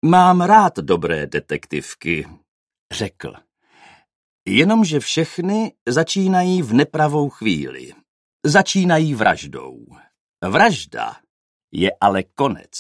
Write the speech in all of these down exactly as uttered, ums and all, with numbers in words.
Mám rád dobré detektivky, řekl. Jenomže všechny začínají v nepravou chvíli. Začínají vraždou. Vražda je ale konec.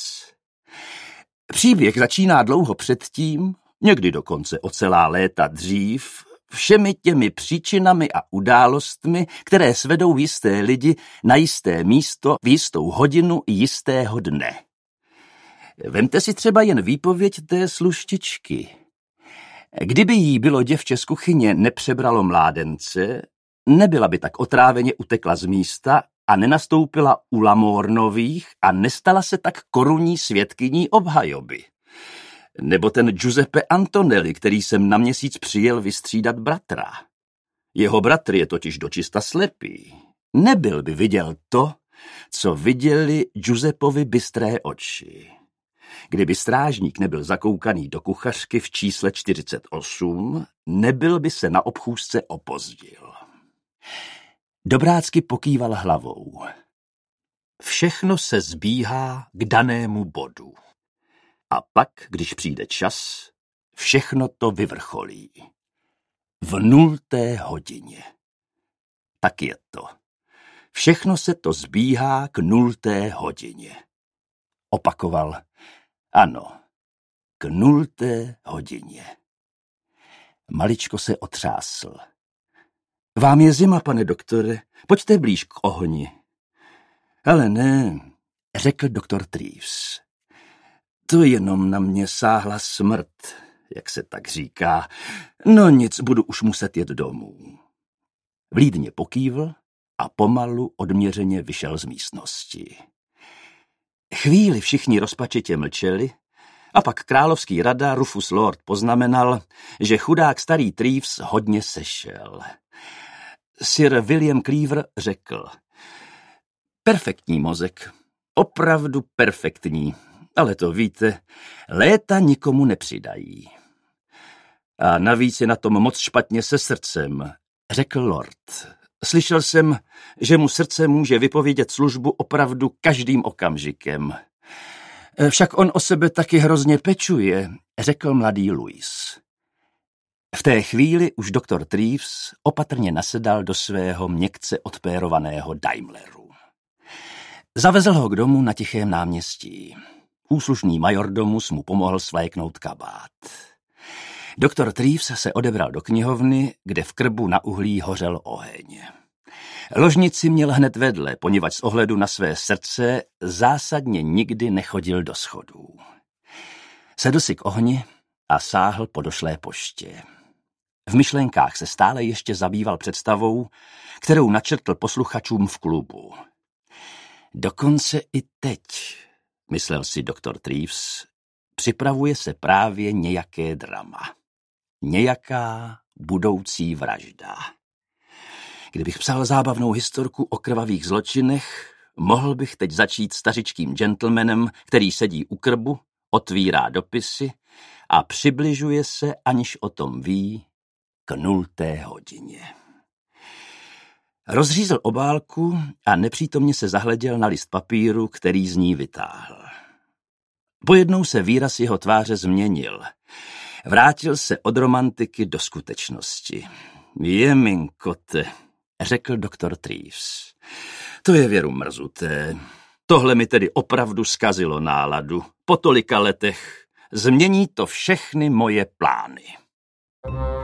Příběh začíná dlouho předtím, někdy dokonce o celá léta dřív, všemi těmi příčinami a událostmi, které svedou jisté lidi na jisté místo v jistou hodinu jistého dne. Vemte si třeba jen výpověď té služtičky. Kdyby jí bylo děvče z kuchyně nepřebralo mládence, nebyla by tak otráveně utekla z místa a nenastoupila u Lamornových a nestala se tak korunní svědkyní obhajoby. Nebo ten Giuseppe Antonelli, který sem na měsíc přijel vystřídat bratra. Jeho bratr je totiž dočista slepý. Nebyl by viděl to, co viděli Giuseppovi bystré oči. Kdyby strážník nebyl zakoukaný do kuchařky v čísle čtyřicet osm, nebyl by se na obchůzce opozdil. Dobrácky pokýval hlavou. Všechno se zbíhá k danému bodu. A pak, když přijde čas, všechno to vyvrcholí. V nulté hodině. Tak je to. Všechno se to zbíhá k nulté hodině. Opakoval. Ano, k nulté hodině. Maličko se otřásl. Vám je zima, pane doktore, pojďte blíž k ohni. Ale ne, řekl doktor Treves. To jenom na mě sáhla smrt, jak se tak říká. No nic, budu už muset jet domů. Vlídně pokývl a pomalu odměřeně vyšel z místnosti. Chvíli všichni rozpačitě mlčeli a pak královský rada Rufus Lord poznamenal, že chudák starý Treves hodně sešel. Sir William Cleaver řekl, perfektní mozek, opravdu perfektní, ale to víte, léta nikomu nepřidají. A navíc je na tom moc špatně se srdcem, řekl Lord. Slyšel jsem, že mu srdce může vypovědět službu opravdu každým okamžikem. Však on o sebe taky hrozně pečuje, řekl mladý Louis. V té chvíli už doktor Treves opatrně nasedal do svého měkce odpérovaného Daimleru. Zavezl ho k domu na tichém náměstí. Úslušný majordomus mu pomohl svléknout kabát. Doktor Treves se odebral do knihovny, kde v krbu na uhlí hořel oheň. Ložnici měl hned vedle, poněvadž z ohledu na své srdce zásadně nikdy nechodil do schodů. Sedl si k ohni a sáhl po došlé poště. V myšlenkách se stále ještě zabýval představou, kterou načrtl posluchačům v klubu. Dokonce i teď, myslel si doktor Treves, připravuje se právě nějaké drama. Nějaká budoucí vražda. Kdybych psal zábavnou historku o krvavých zločinech, mohl bych teď začít stařičkým gentlemanem, který sedí u krbu, otvírá dopisy a přibližuje se, aniž o tom ví, k nulté hodině. Rozřízl obálku a nepřítomně se zahleděl na list papíru, který z ní vytáhl. Pojednou se výraz jeho tváře změnil. Vrátil se od romantiky do skutečnosti. Jeminkote, řekl doktor Treves. To je věru mrzuté. Tohle mi tedy opravdu zkazilo náladu. Po tolika letech změní to všechny moje plány.